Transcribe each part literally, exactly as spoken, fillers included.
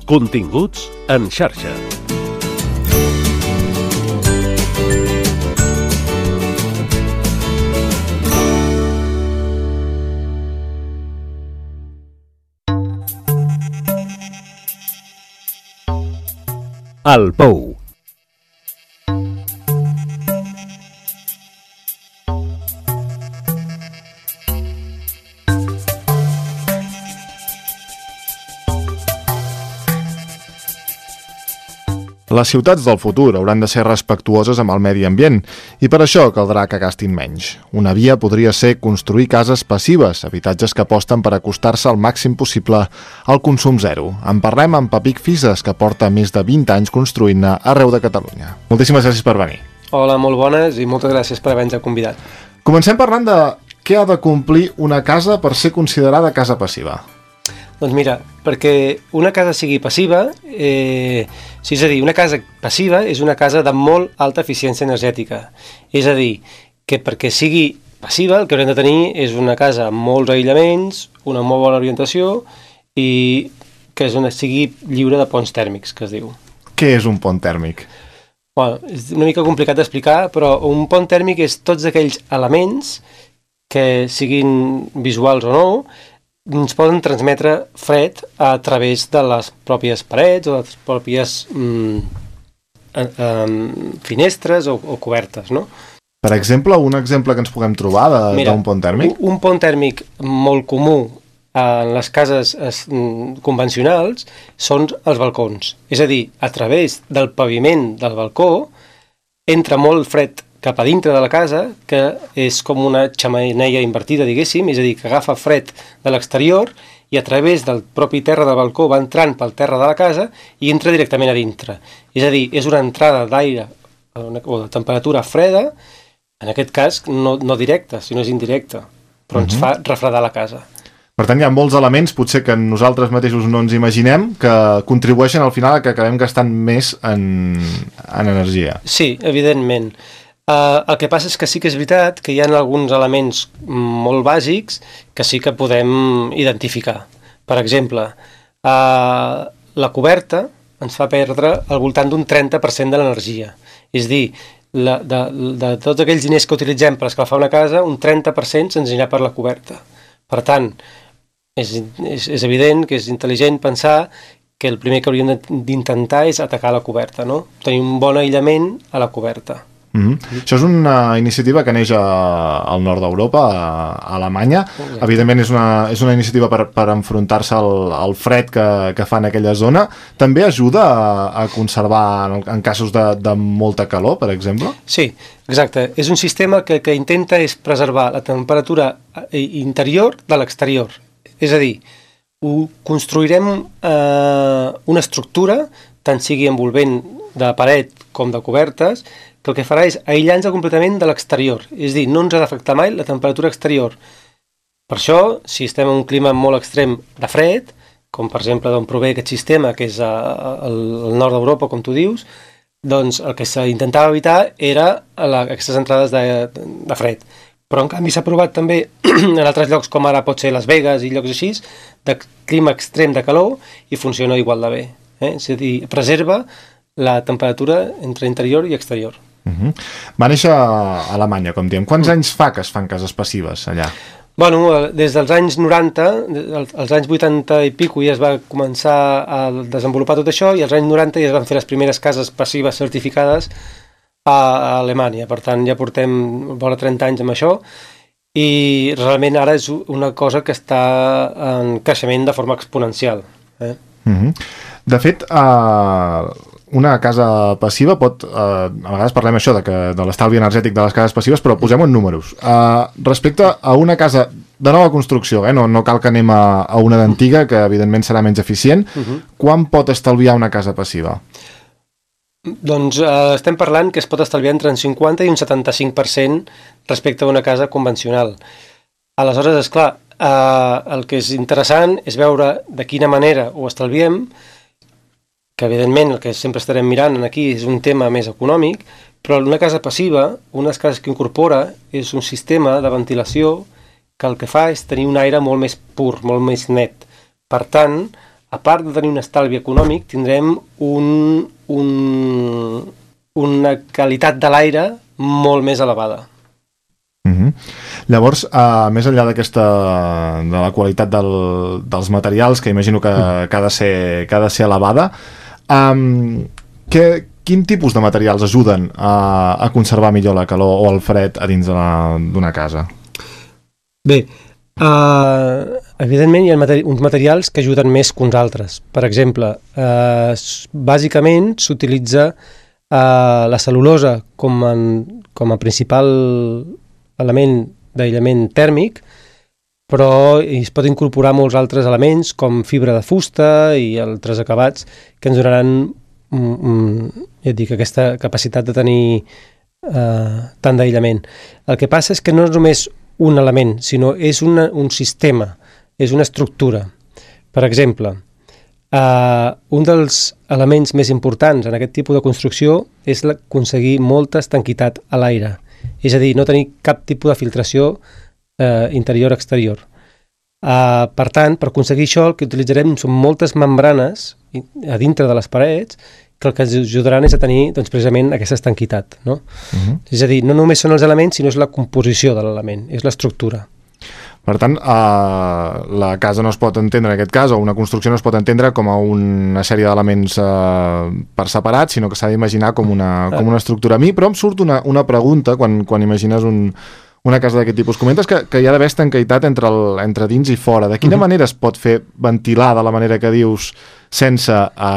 Continguts en xarxa. El Pou. Les ciutats del futur hauran de ser respectuoses amb el medi ambient i per això caldrà que gastin menys. Una via podria ser construir cases passives, habitatges que aposten per acostar-se al màxim possible al consum zero. En parlem amb Papic Fises, que porta més de vint anys construint-ne arreu de Catalunya. Moltíssimes gràcies per venir. Hola, molt bones i moltes gràcies per haver-nos convidat. Comencem parlant de què ha de complir una casa per ser considerada casa passiva. Doncs mira, perquè una casa sigui passiva, eh, sí, és a dir, una casa passiva és una casa de molt alta eficiència energètica. És a dir, que perquè sigui passiva el que haurem de tenir és una casa amb molts aïllaments, una molt bona orientació i que és una, sigui lliure de ponts tèrmics, que es diu. Què és un pont tèrmic? Bueno, és una mica complicat d'explicar, però un pont tèrmic és tots aquells elements que siguin visuals o no, ens poden transmetre fred a través de les pròpies parets o de les pròpies mm, eh, eh, finestres o, o cobertes, no? Per exemple, un exemple que ens puguem trobar d'un pont tèrmic? Un, un pont tèrmic molt comú en les cases es, convencionals són els balcons. És a dir, a través del paviment del balcó entra molt fred cap a dintre de la casa, que és com una xemeneia invertida, diguéssim, és a dir, que agafa fred de l'exterior i a través del propi terra del balcó va entrant pel terra de la casa i entra directament a dintre. És a dir, és una entrada d'aire o de temperatura freda, en aquest cas no, no directa, sinó és indirecta, però ens uh-huh. fa refredar la casa. Per tant, hi ha molts elements, potser que nosaltres mateixos no ens imaginem, que contribueixen al final a que acabem gastant més en, en energia. Sí, evidentment. Uh, el que passa és que sí que és veritat que hi ha alguns elements molt bàsics que sí que podem identificar. Per exemple, uh, la coberta ens fa perdre al voltant d'un trenta per cent de l'energia. És a dir, la, de, de tots aquells diners que utilitzem per escalfar una casa, un trenta per cent se'ns anirà per la coberta. Per tant, és, és, és evident que és intel·ligent pensar que el primer que hauríem d'intentar és atacar la coberta, no? Tenir un bon aïllament a la coberta. Mm-hmm. Això és una iniciativa que neix a, al nord d'Europa, a, a Alemanya. Exacte. Evidentment és una, és una iniciativa per, per enfrontar-se al, al fred que, que fa en aquella zona. També ajuda a, a conservar en, en casos de, de molta calor, per exemple? Sí, exacte. És un sistema que, que intenta és preservar la temperatura interior de l'exterior. És a dir, ho construirem eh, una estructura, tant sigui envolvent de paret com de cobertes, que el que farà és aïllar-nos completament de l'exterior. És a dir, no ens ha d'afectar mai la temperatura exterior. Per això, si estem en un clima molt extrem de fred, com per exemple d'on prové aquest sistema, que és al nord d'Europa, com tu dius, doncs el que s'intentava evitar era la, aquestes entrades de, de fred. Però en canvi s'ha provat també en altres llocs, com ara pot ser Las Vegas i llocs així, de clima extrem de calor i funciona igual de bé. Eh? És a dir, preserva la temperatura entre interior i exterior. Uh-huh. Va néixer a Alemanya, com diem. Quants anys fa que es fan cases passives allà? Bueno, des dels anys noranta, als anys vuitanta i pico ja es va començar a desenvolupar tot això i als anys noranta ja es van fer les primeres cases passives certificades a Alemanya. Per tant, ja portem vora trenta anys amb això i realment ara és una cosa que està en creixement de forma exponencial. Eh? Uh-huh. De fet, eh... una casa passiva pot, eh, a vegades parlem això de, que, de l'estalvi energètic de les cases passives, però posem en números. Eh, respecte a una casa de nova construcció, eh, no, no cal que anem a, a una d'antiga, que evidentment serà menys eficient, uh-huh. Quan pot estalviar una casa passiva? Doncs eh, estem parlant que es pot estalviar entre un cinquanta i un setanta-cinc per cent respecte a una casa convencional. Aleshores, esclar, eh, el que és interessant és veure de quina manera ho estalviem, que evidentment el que sempre estarem mirant aquí és un tema més econòmic, però una casa passiva, una de les cases que incorpora, és un sistema de ventilació que el que fa és tenir un aire molt més pur, molt més net. Per tant, a part de tenir un estalvi econòmic, tindrem un, un, una qualitat de l'aire molt més elevada. Mm-hmm. Llavors, uh, més enllà d'aquesta de la qualitat del, dels materials, que imagino que, que, ha, de ser, que ha de ser elevada, um, que, quin tipus de materials ajuden a, a conservar millor la calor o el fred a dins d'una casa? Bé, uh, evidentment hi ha materi- uns materials que ajuden més que uns altres. Per exemple, uh, bàsicament s'utilitza uh, la cel·lulosa com, en, com a principal element d'aïllament tèrmic, però es pot incorporar molts altres elements com fibra de fusta i altres acabats que ens donaran mm, ja et dic, aquesta capacitat de tenir uh, tant d'aïllament. El que passa és que no és només un element, sinó és una, un sistema, és una estructura. Per exemple, uh, un dels elements més importants en aquest tipus de construcció és aconseguir molta estanquitat a l'aire, és a dir, no tenir cap tipus de filtració uh, interior-exterior. Uh, per tant, per aconseguir això, el que utilitzarem són moltes membranes a dintre de les parets que el que ens ajudaran és a tenir doncs, precisament aquesta estanquitat. No? Uh-huh. És a dir, no només són els elements, sinó és la composició de l'element, és l'estructura. Per tant, eh, la casa no es pot entendre, en aquest cas, o una construcció no es pot entendre com a una sèrie d'elements eh, per separat, sinó que s'ha d'imaginar com una, com una estructura. A mi, però em surt una, una pregunta quan, quan imagines un, una casa d'aquest tipus. Comentes que, que hi ha d'haver estanquitat entre, el, entre dins i fora. De quina uh-huh. manera es pot fer ventilar de la manera que dius sense,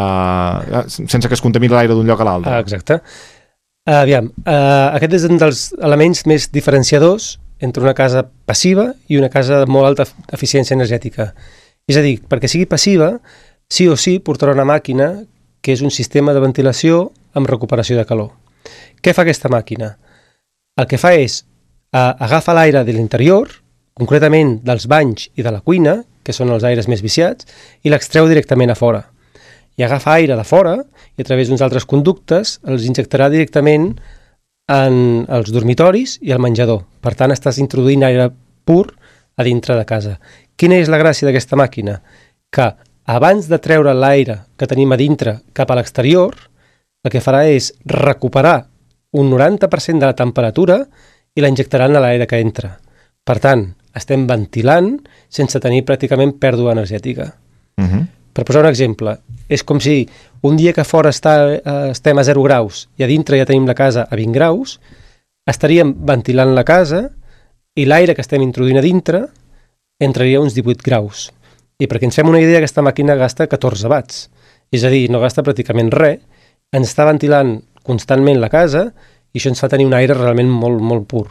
uh, sense que es contamini l'aire d'un lloc a l'altre? Ah, exacte. Uh, aviam, uh, aquest és un dels elements més diferenciadors entre una casa passiva i una casa de molt alta eficiència energètica. És a dir, perquè sigui passiva, sí o sí portarà una màquina que és un sistema de ventilació amb recuperació de calor. Què fa aquesta màquina? El que fa és uh, agafa l'aire de l'interior, concretament dels banys i de la cuina, que són els aires més viciats, i l'extreu directament a fora. I agafa aire de fora i a través d'uns altres conductes els injectarà directament en els dormitoris i al menjador. Per tant, estàs introduint aire pur a dintre de casa. Quina és la gràcia d'aquesta màquina? Que abans de treure l'aire que tenim a dintre cap a l'exterior, el que farà és recuperar un noranta per cent de la temperatura i la injectaran a l'aire que entra. Per tant, estem ventilant sense tenir pràcticament pèrdua energètica. Uh-huh. Per posar un exemple, és com si un dia que fora està, eh, estem a zero graus i a dintre ja tenim la casa a vint graus, estaríem ventilant la casa i l'aire que estem introduint a dintre entraria a uns divuit graus. I perquè ens fem una idea, aquesta màquina gasta catorze watts. És a dir, no gasta pràcticament res, ens està ventilant constantment la casa i això ens fa tenir un aire realment molt, molt pur.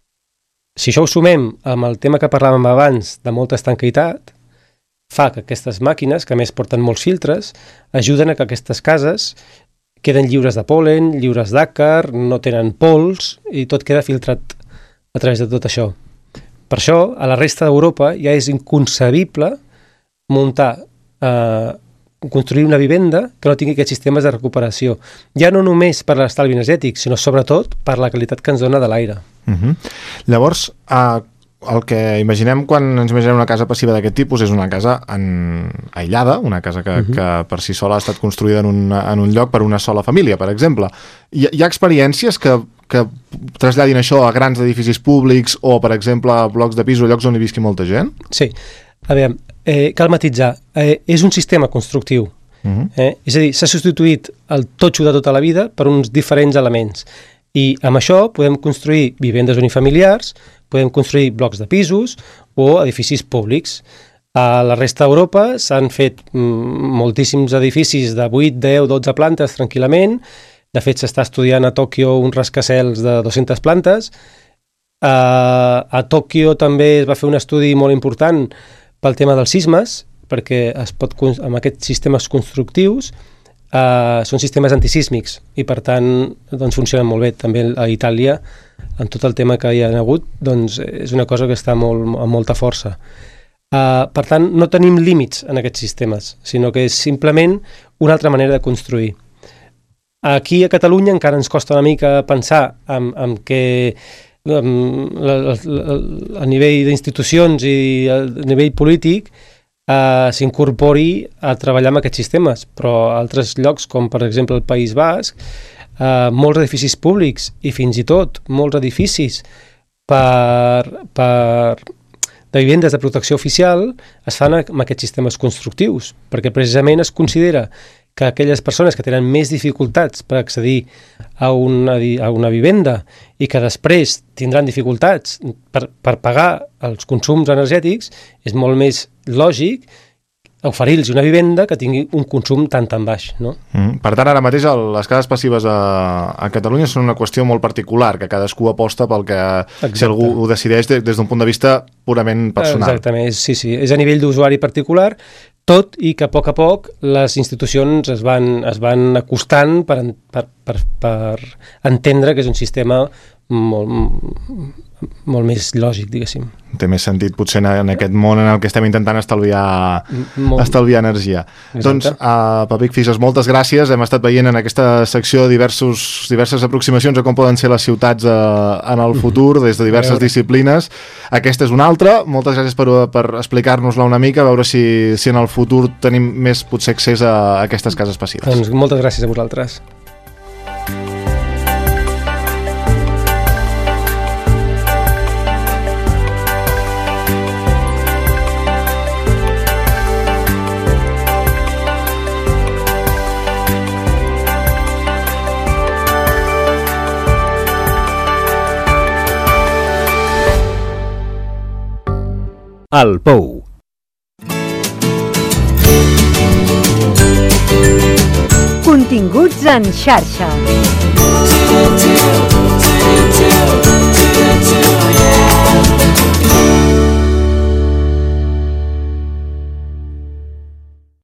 Si això ho sumem amb el tema que parlàvem abans de molta estanquitat, fa que aquestes màquines, que a més porten molts filtres, ajuden a que aquestes cases queden lliures de pol·len, lliures d'àcar, no tenen pols i tot queda filtrat a través de tot això. Per això, a la resta d'Europa ja és inconcebible muntar, eh, construir una vivenda que no tingui aquests sistemes de recuperació. Ja no només per l'estalvi energètic, sinó sobretot per la qualitat que ens dona de l'aire. Uh-huh. Llavors, eh, el que imaginem quan ens imaginem una casa passiva d'aquest tipus és una casa en... aïllada, una casa que, uh-huh. que per si sola ha estat construïda en un, en un lloc per una sola família, per exemple. Hi, hi ha experiències que, que traslladin això a grans edificis públics o, per exemple, a blocs de pis o llocs on hi visqui molta gent? Sí. A veure, eh, cal matitzar. Eh, és un sistema constructiu. Uh-huh. eh? És a dir, s'ha substituït el totxo de tota la vida per uns diferents elements. I amb això podem construir vivendes unifamiliars, podem construir blocs de pisos o edificis públics. A la resta d'Europa s'han fet mm, moltíssims edificis de vuit, deu, dotze plantes tranquil·lament. De fet, s'està estudiant a Tòquio uns rascacels de dues-centes plantes. Uh, a Tòquio també es va fer un estudi molt important pel tema dels sismes, perquè es pot, amb aquests sistemes constructius Uh, són sistemes antisísmics i per tant doncs, funcionen molt bé. També a Itàlia, en tot el tema que hi ha hagut, doncs, és una cosa que està molt, amb molta força. Uh, per tant, no tenim límits en aquests sistemes, sinó que és simplement una altra manera de construir. Aquí a Catalunya encara ens costa una mica pensar en, en que um, la, la, la, a nivell d'institucions i a nivell polític eh, s'incorpori a treballar amb aquests sistemes, però a altres llocs, com per exemple el País Basc, eh, molts edificis públics i fins i tot molts edificis per, per, de vivendes de protecció oficial es fan amb aquests sistemes constructius, perquè precisament es considera que aquelles persones que tenen més dificultats per accedir a una, a una vivenda i que després tindran dificultats per, per pagar els consums energètics, és molt més lògic oferir-los una vivenda que tingui un consum tan tan baix, no? Mm. Per tant, ara mateix el, les cases passives a, a Catalunya són una qüestió molt particular, que cadascú aposta pel que, Exacte. Si algú ho decideix de, des d'un punt de vista purament personal. Exactament, sí, sí, és a nivell d'usuari particular, tot i que a poc a poc les institucions es van, es van acostant per, per, per, per entendre que és un sistema molt, molt més lògic, diguéssim. Té més sentit potser en aquest món en el que estem intentant estalviar, molt... estalviar energia. Exacte. Doncs, uh, Pepic Fixas, moltes gràcies. Hem estat veient en aquesta secció diversos, diverses aproximacions a com poden ser les ciutats uh, en el futur, des de diverses disciplines. Aquesta és una altra. Moltes gràcies per, per explicar-nos-la una mica, a veure si, si en el futur tenim més potser accés a aquestes cases passives. Doncs moltes gràcies a vosaltres. El Pou. Continguts en xarxa.